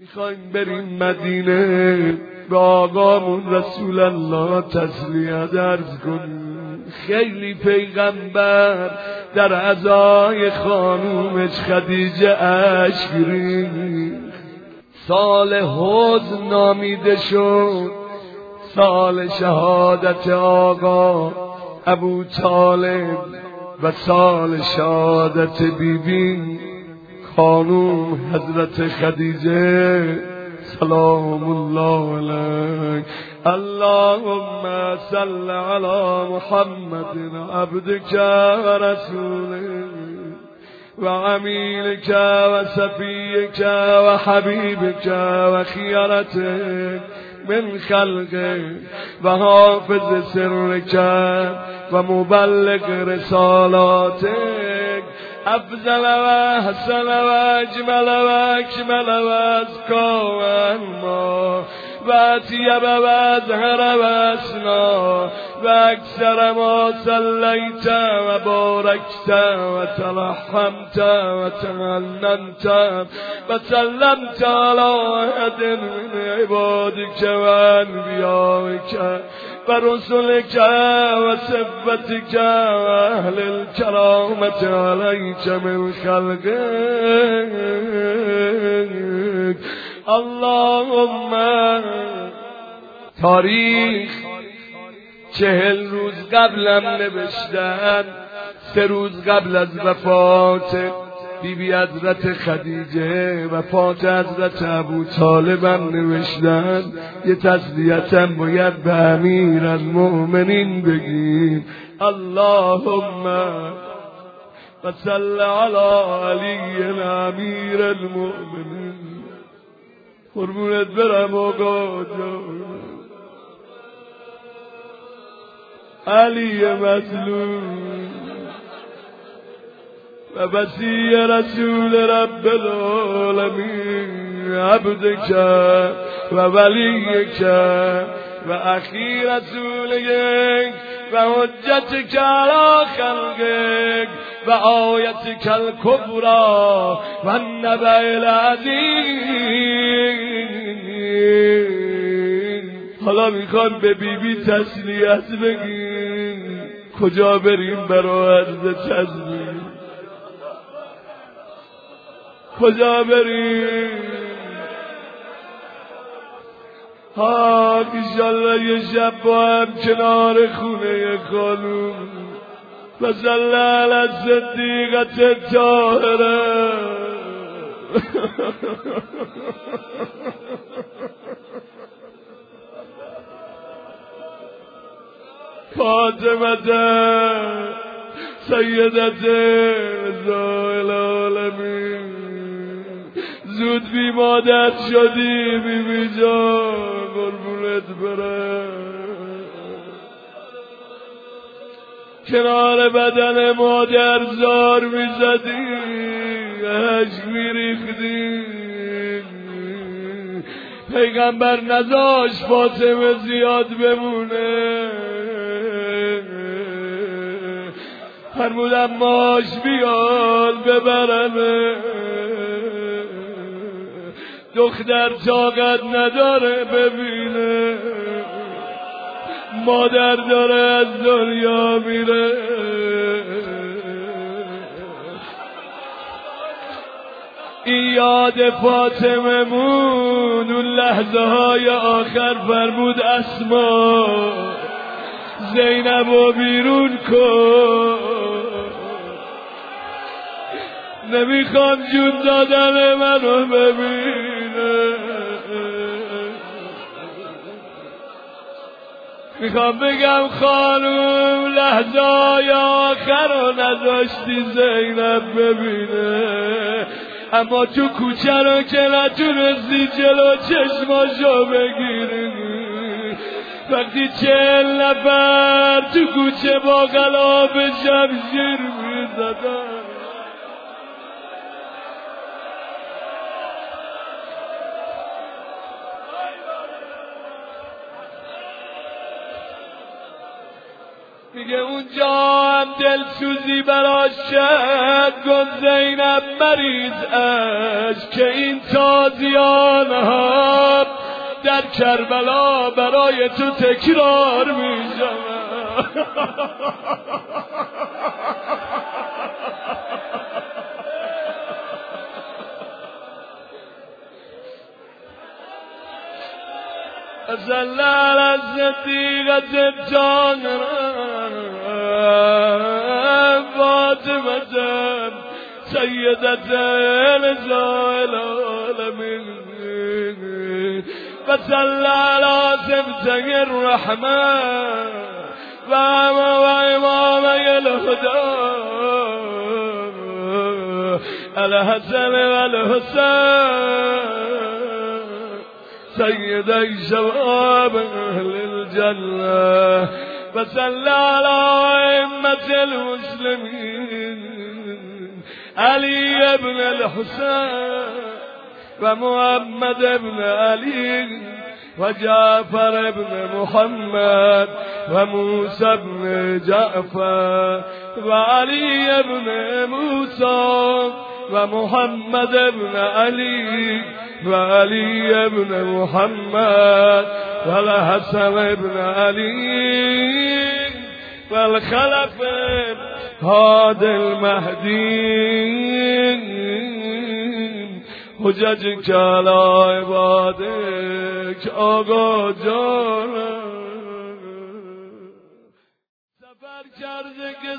میخوایم بریم مدینه به آقامون رسول الله تسلیت عرض کنیم. خیلی پیغمبر در عزای خانومش خدیجه اشک ریخت. سال حزن نامیده شد، سال شهادت آقا ابو طالب و سال شهادت بیبی خانوم حضرت خدیجه سلام الله علیک. اللهم صل علی محمد عبدك و رسولك و عمیلك و صفیك و حبیبك و خیرتك من خلقك و حافظ سرك و مبلغ رسالاتك افضل و احسن و اجمل و اکمل و ازکا و انما و اطیب و اظهر و اسنا و اکثر ما صلیت و بارکت و ترحمت و تمننت و سلمت علی احد من عبادك و انبیائك و رسولك و صفتك و اهل الكرامة علیک من خلقك. اللهم تاریخ 40 روز قبلم نوشتن، 3 روز قبل از وفات بیبی حضرت خدیجه وفات حضرت ابو طالبم نوشتن. یه تسلیتم باید به امیر المؤمنین بگیم. اللهم و صل علی علی امیر المؤمنین. قربونت برم آقا جان. علی مظلوم و وصی رسول رب العالمین عبدک و ولیک و اخی رسولک و حجتک علی خلقک و آیتک الکبری و النبأ العظیم. حالا میخوام به بیبی تسلیت بگیم. کجا بریم برای عرض تسلیت؟ کجا بریم؟ ایشالله یه شب با هم کنار خونه خانوم و صلی علی الصدیقة الطاهره فاطمه سیدت نساء العالمین. زود بی مادر شدی بیبی جان، قربونت برم. کنار بدن مادر زار میزدی، اشک میریختی. پیغمبر نذاشت فاطمه زیاد بمونه، فرمودم ماش بیال ببرمه. دختر طاقت نداره ببینه مادر داره از دنیا میره. این یاد فاطمه مون اون لحظه های آخر فرمود اسما زینبو بیرون کن، نمیخوام جون دادن منو ببینه. میخوام بگم خانوم لحظه های آخر رو نذاشتی زینب ببینه، اما تو کوچه رو که نتونستی جلو چشماشو بگیری. وقتی 40 نفر تو کوچه با غلاف شمشیر میزدن، میگه اونجا هم دلسوزی براش شد، گفت زینب مریض اش که این تازیانها در کربلا برای تو تکرار میشن. صلی علی صدیقة فاطمة سیدة نساء العالمین وصلی علی سبطه الرحمن و امامه الهدى الحسن والحسین سيدي شباب أهل الجنة وصلى على أئمة المسلمين علي بن الحسين ومحمد بن علي وجعفر بن محمد وموسى بن جعفر وعلي بن موسى ومحمد بن علي وعلي بن محمد والحسن بن علي والخلف هاد المهدي حججك على عبادك آقا جانم سفر کرده که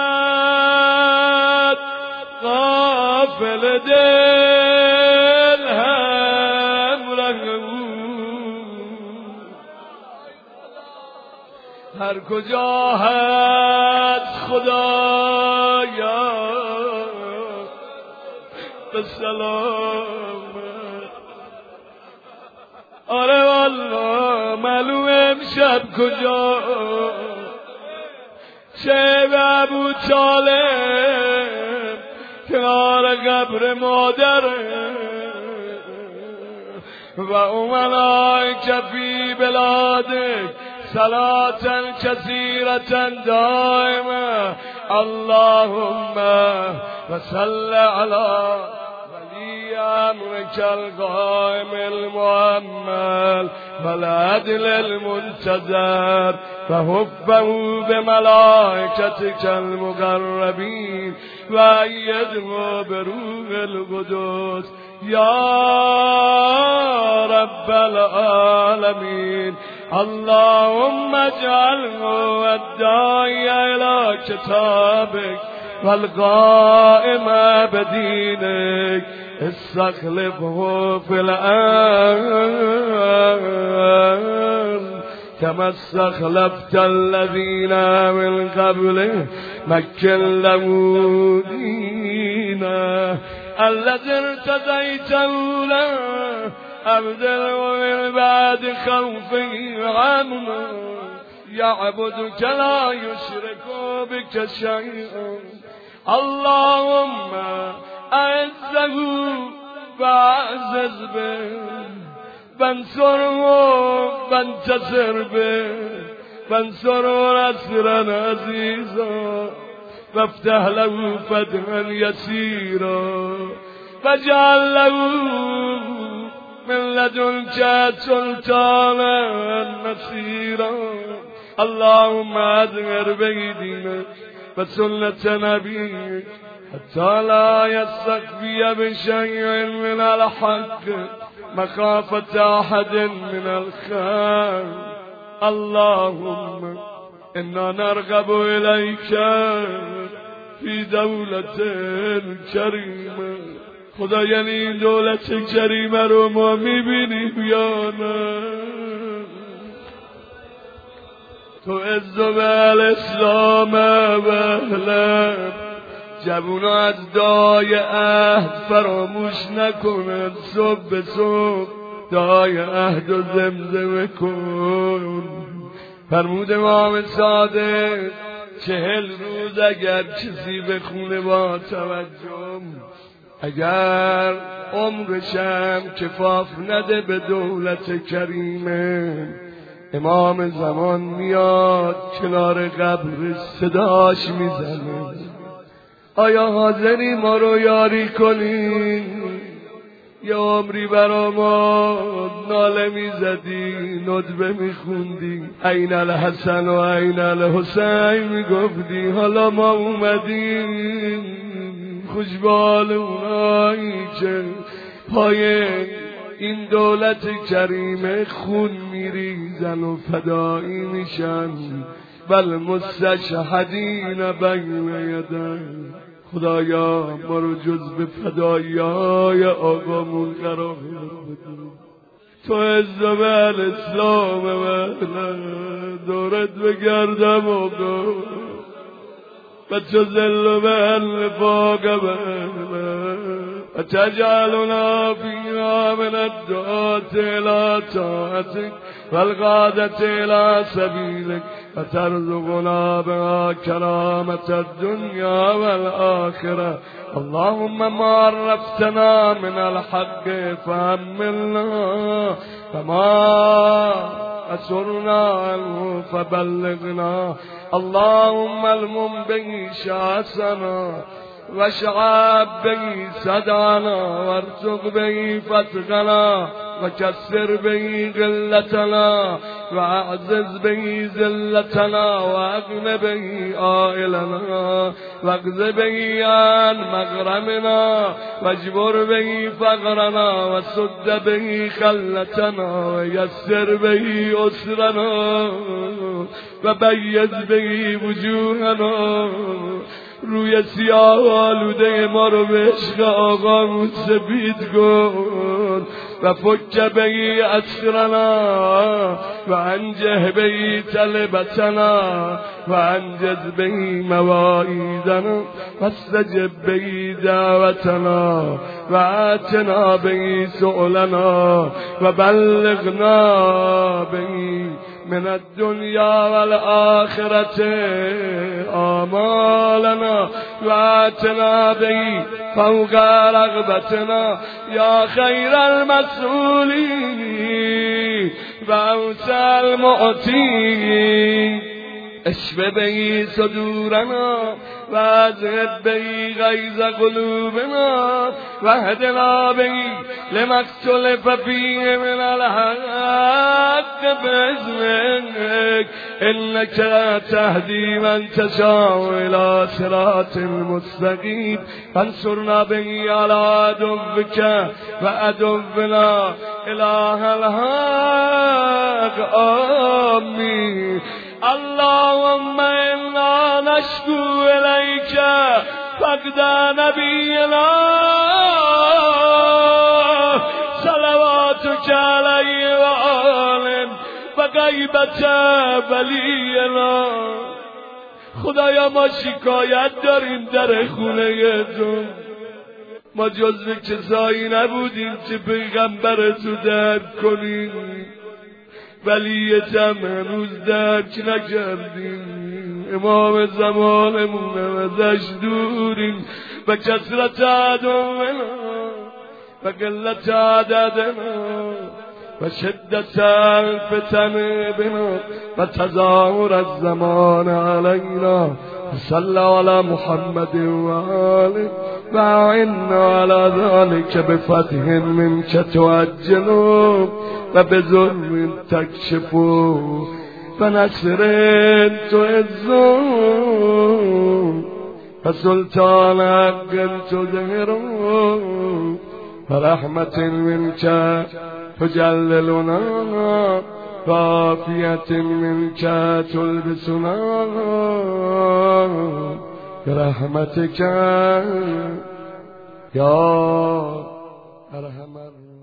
صد غافل دل هر کجا هست خدایا به سلامت. آره والله معلوم امشب کجا شب ابو طالب کنار قبر مادره و اومنای کفی بلادک صلاة كثيرة دائمة اللهم وصل على ولي أمرك القائم المؤمل والعدل المنتظر فحبه بملائكتك المقربين وأيده بروح القدس يا رب العالمين. اللهم اجعله الداعي إلى كتابك والقائم بدينك استخلفه في الأرض كما استخلفت الذين من قبله مكن له دينا الذي ارتضيته له أبدله من بعد خوفه عمنا يعبدك لا يشرك بك شيئا. اللهم أعزه فأعزز به وانصره وانتصر به وانصره نصرا عزيزا وافتح له فتحا يسيرا واجعل له من لدنك سلطانا نصيرا. اللهم أظهر بيدنا وسنة نبيك حتى لا يستخفي بشيء من الحق مخافة أحد من الخير. اللهم إنا نرغب إليك في دولة كريمة. خدا یعنی این دولت کریمه رو ما میبینیم یا نه؟ تو عز و الاسلام و اهلم جوونا از دعای عهد فراموش نکنن، صبح به صبح دعای عهد و زمزمه کن. فرمود امام صادق 40 روز اگر کسی بخونه با توجه، اگر عمرشم کفاف نده به دولت کریمه، امام زمان میاد کنار قبر صداش میزنه آیا حاضری ما رو یاری کنی؟ یه عمری برا ما ناله میزدی، ندبه میخوندی، این الحسن و این الحسین میگفتی، حالا ما اومدیم خوشبال اونایی که پای این دولت کریم خون میریزن و فدایی میشن بل مستشهدین بین یدن. خدایا ما رو جزو فدایی‌های آقامون قرار بده. تو عز و الاسلام من دورت بگردم آقا و تو ذل و النفاق و تجعلنا فيها من الدعاة إلى طاعتك والغادة إلى سبيلك وترزقنا بها كرامة الدنيا والآخرة. اللهم ما عرفتنا من الحق فحملنا فما أسرنا عنه فبلغنا. اللهم المم به شاسنا واشعب به صدعنا وارزق به فتقنا وكسر به قلتنا واعزز به ذلتنا واغن به عائلنا واقض به عن مغرمنا واجبر به فقرنا وسد به خلتنا ويسر به اسرنا وبيض به وجوهنا. روی سیاه آلوده ما رو به عشق آقامون سپید کن و فک بهی اسرنا و انجه بهی طلبتنا و انجز بهی مواعیدنا و استجب بهی دعوتنا و آتنا بهی سؤلنا و بلغنا بهی من الدنيا والآخرة آمالنا وآتنا به فوق رغبتنا يا خير المسؤولين وأوسع المعطين. اشف به صدورنا واذهب به غيظ قلوبنا واهدنا به لما اختلف فيه من الحق بإذنك إنك تهدي من تشاء إلى صراط مستقيم. فانصرنا به على عدوك وعدونا إله الحق آمين. اللهم إنا نشكو إليك فقد نبينا صلواتك عليه وآله وغيبة ولينا. خدایا ما شکایت داریم در خونه تو، ما جزو کسایی نبودیم که پیغمبر تو درک کنیم، ولیت هم هنوز درک نکردیم. امام زمانمون ازش دوریم و کثرت عدونا و قلت عددنا و شدت الفتن بنا و تظاهر الزمان علینا. صل على محمد وآله وأعنا على ذلك بفتح منك تعجل وبظلم تكشف فنصر تعز فسلطان حق تظهر فرحمة منك تجللنا وعافية منك تلبسنا برحمتك يا أرحم الراحمين.